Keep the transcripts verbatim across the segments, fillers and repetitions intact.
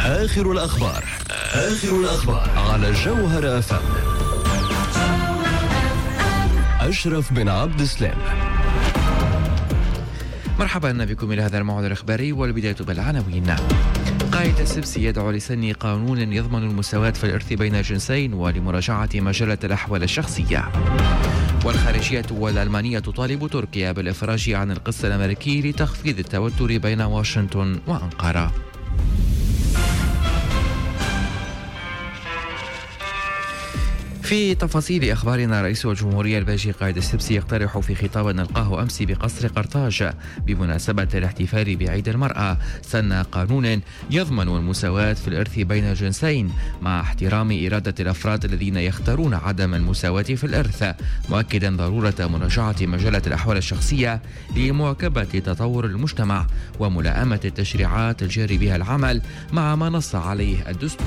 آخر الأخبار آخر الأخبار على جوهر أف أم. أشرف بن عبد السلام. مرحبا بكم إلى هذا الموعد الإخباري، والبداية بالعناوين. قائد السبسي يدعو لسن قانون يضمن المساواة في الإرث بين الجنسين ولمراجعة مجلة الأحوال الشخصية. والخارجية والألمانية تطالب تركيا بالإفراج عن القس الأمريكي لتخفيض التوتر بين واشنطن وأنقرة. في تفاصيل أخبارنا، رئيس الجمهورية الباجي قائد السبسي يقترح في خطاب ألقاه أمس بقصر قرطاج بمناسبة الاحتفال بعيد المرأة سن قانون يضمن المساواة في الإرث بين الجنسين مع احترام إرادة الأفراد الذين يختارون عدم المساواة في الإرث، مؤكدا ضرورة مراجعة مجلة الأحوال الشخصية لمواكبة تطور المجتمع وملائمة التشريعات الجاري بها العمل مع ما نص عليه الدستور.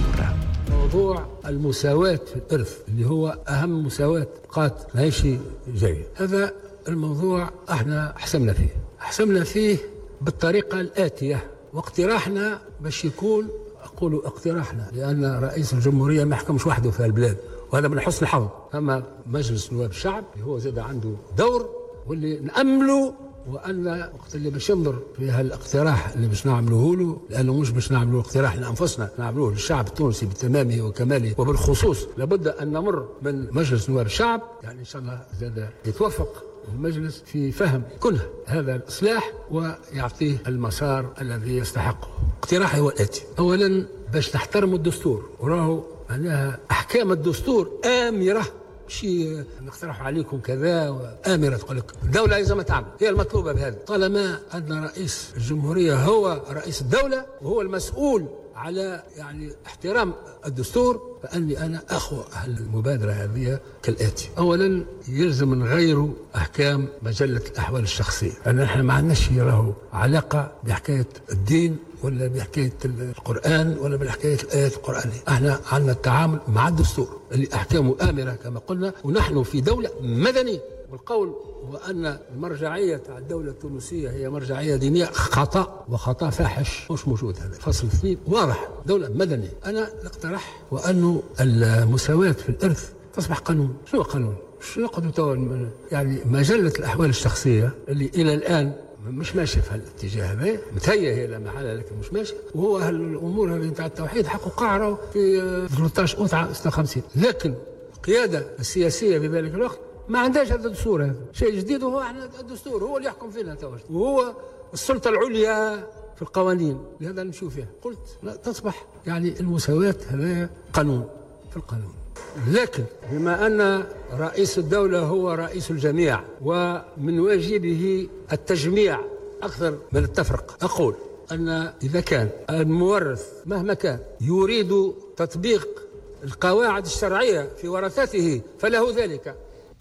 موضوع المساواة في الإرث اللي هو أهم مساواة قات ما شيء جيد، هذا الموضوع احنا حسمنا فيه حسمنا فيه بالطريقة الآتية، واقتراحنا باش يكون، أقول اقتراحنا لأن رئيس الجمهورية ما يحكمش وحده في البلاد، وهذا من حسن الحظ. أما مجلس نواب الشعب اللي هو زاد عنده دور، واللي نأمله وأن وقت اللي باش ينظر في هالاقتراح اللي باش نعملوه له، لأنه مش باش نعملوه اقتراح لأنفسنا، نعملوه للشعب التونسي بتمامه وكماله، وبالخصوص لابد أن نمر من مجلس نواب الشعب، يعني إن شاء الله زاد يتوفق المجلس في فهم كل هذا الإصلاح ويعطيه المسار الذي يستحقه. اقتراحي هو الآتي: أولا باش نحترموا الدستور، وراهو معناها أحكام الدستور آمرة، شيء نقترح عليكم كذا وآمرة تقول لك الدولة لازم تعمل، هي المطلوبة بهذا. طالما أن رئيس الجمهورية هو رئيس الدولة وهو المسؤول على يعني احترام الدستور، فأني أنا أخو المبادرة هذه كالآتي: أولا يلزم نغيروا أحكام مجلة الأحوال الشخصية، لأن احنا ما عندناش راهو علاقة بحكاية الدين ولا بحكاية القرآن ولا بحكاية الآيات القرآنية، احنا عندنا التعامل مع الدستور اللي أحكامه آمرة كما قلنا، ونحن في دولة مدنية. والقول وأن المرجعية تاع الدولة التونسية هي مرجعية دينية خطأ، وخطأ فاحش، مش موجود. هذا فصل اثنين واضح، دولة مدنية. أنا نقترح وأنه المساواة في الإرث تصبح قانون. شنو قانون؟ شنو قانون؟ يعني مجلة الأحوال الشخصية اللي إلى الآن مش ماشي في هالاتجاه هذا، متهيأ هي لا محالة لكن مش ماشي، وهو هالأمور هذه نتاع التوحيد حقه قاعرة في ثلاثة عشر أوت ستة وخمسين، لكن القيادة السياسية في ذلك الوقت ما عندهاش هذا الدستور، هذا شيء جديد، وهو احنا الدستور هو اللي يحكم فينا تو، وهو السلطة العليا في القوانين، لهذا نشوف فيها. قلت لا، تصبح يعني المساواة هذا قانون في القانون، لكن بما أن رئيس الدولة هو رئيس الجميع ومن واجبه التجميع أكثر من التفرقة، أقول أن إذا كان المورث مهما كان يريد تطبيق القواعد الشرعية في ورثته فله ذلك.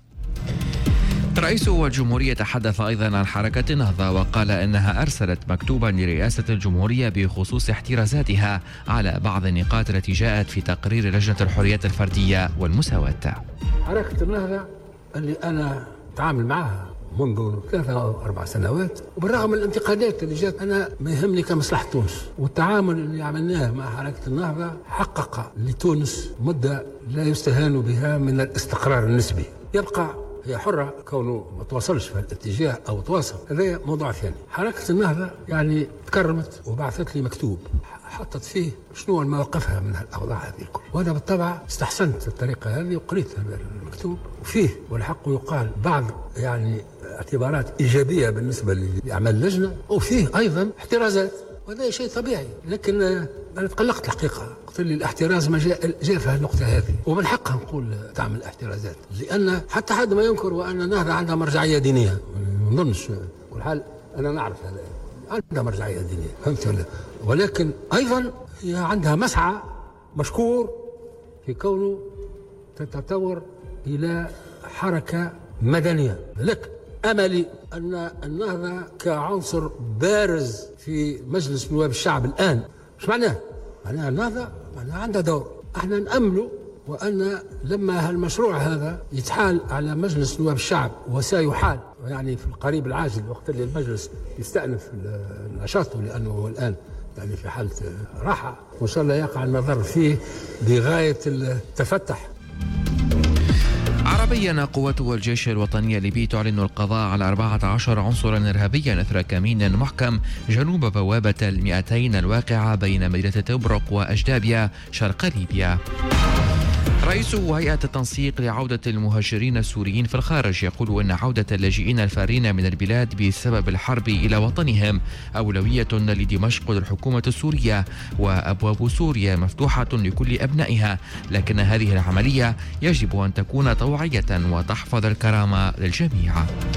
رئيس الجمهورية تحدث أيضا عن حركة النهضة، وقال إنها أرسلت مكتوبا لرئاسة الجمهورية بخصوص احترازاتها على بعض النقاط التي جاءت في تقرير لجنة الحريات الفردية والمساواة. حركة النهضة اللي أنا أتعامل معها منذ ثلاثة أو أربع سنوات، وبالرغم من الانتقادات اللي جات، أنا ما يهمني كمصلحة تونس، والتعامل اللي عملناه مع حركة النهضة حقق لتونس مدة لا يستهان بها من الاستقرار النسبي. يبقى هي حرة كونه ما توصلش في الاتجاه أو تواصل، هذا موضوع ثاني. حركة النهضة يعني تكرمت وبعثت لي مكتوب حطت فيه شنو مواقفها من الأوضاع هذه الكل، وأنا بالطبع استحسنت الطريقة هذه وقريت هذا المكتوب، وفيه والحق يقال بعض يعني اعتبارات إيجابية بالنسبة لأعمال اللجنة، وفيه أيضا احترازات، وهذا شيء طبيعي. لكن أنا تقلقت الحقيقة، قلت لي الاحتراز ما جاء جاء في النقطة هذه، ومن حقها نقول تعمل احترازات، لأن حتى حد ما ينكر وأن النهضة عندها مرجعية دينية، ما نظنش والحال أنا نعرف هذا، عندها مرجعية دينية، فهمت ولا؟ ولكن أيضا هي عندها مسعى مشكور في كونه تتطور إلى حركة مدنية. لك أملي أن النهضة كعنصر بارز في مجلس نواب الشعب الآن، مش معناه؟ معناها النهضة معناها عندها دور، احنا نأمله، وأن لما هالمشروع هذا يتحال على مجلس نواب الشعب وسيحال يعني في القريب العاجل وقت اللي المجلس يستأنف نشاطه، لأنه الآن يعني في حالة راحة، وإن شاء الله يقع النظر فيه بغاية التفتح. عربيا، قوات الجيش الوطني الليبي تعلن القضاء على أربعة عشر عنصرا إرهابيا أثر كمين محكم جنوب بوابة المئتين الواقعة بين مدينة تبرق وأجدابيا شرق ليبيا. رئيس هيئة التنسيق لعودة المهاجرين السوريين في الخارج يقول إن عودة اللاجئين الفارين من البلاد بسبب الحرب إلى وطنهم أولوية لدمشق والحكومة السورية، وأبواب سوريا مفتوحة لكل أبنائها، لكن هذه العملية يجب أن تكون طوعية وتحفظ الكرامة للجميع.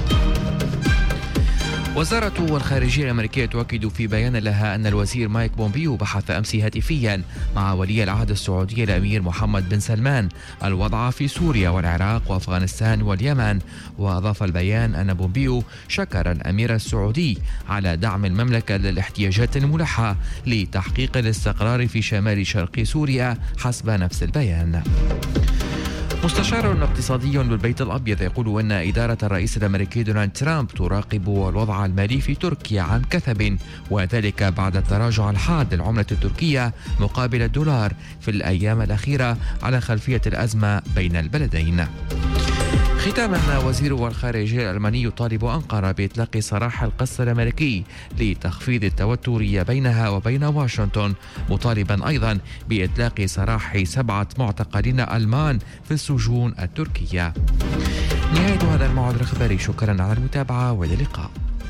وزارة الخارجية الأمريكية تؤكد في بيان لها أن الوزير مايك بومبيو بحث أمس هاتفيا مع ولي العهد السعودي الأمير محمد بن سلمان الوضع في سوريا والعراق وأفغانستان واليمن. وأضاف البيان أن بومبيو شكر الأمير السعودي على دعم المملكة للاحتياجات الملحة لتحقيق الاستقرار في شمال شرق سوريا حسب نفس البيان. مستشار اقتصادي بالبيت الأبيض يقول أن إدارة الرئيس الأمريكي دونالد ترامب تراقب الوضع المالي في تركيا عن كثب، وذلك بعد التراجع الحاد للعملة التركية مقابل الدولار في الأيام الأخيرة على خلفية الأزمة بين البلدين. ختاما، وزير الخارجية الألماني يطالب أنقرة بإطلاق سراح القس الأمريكي لتخفيض التوتر بينها وبين واشنطن، مطالبا أيضا بإطلاق سراح سبعة معتقلين ألمان في السجون التركية. نهاية هذا الموعد الإخباري، شكرا على المتابعة وإلى اللقاء.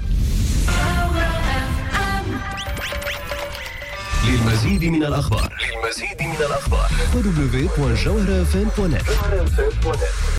للمزيد من الأخبار للمزيد من الأخبار دبليو دبليو دوت جوهرة إف إم دوت نت.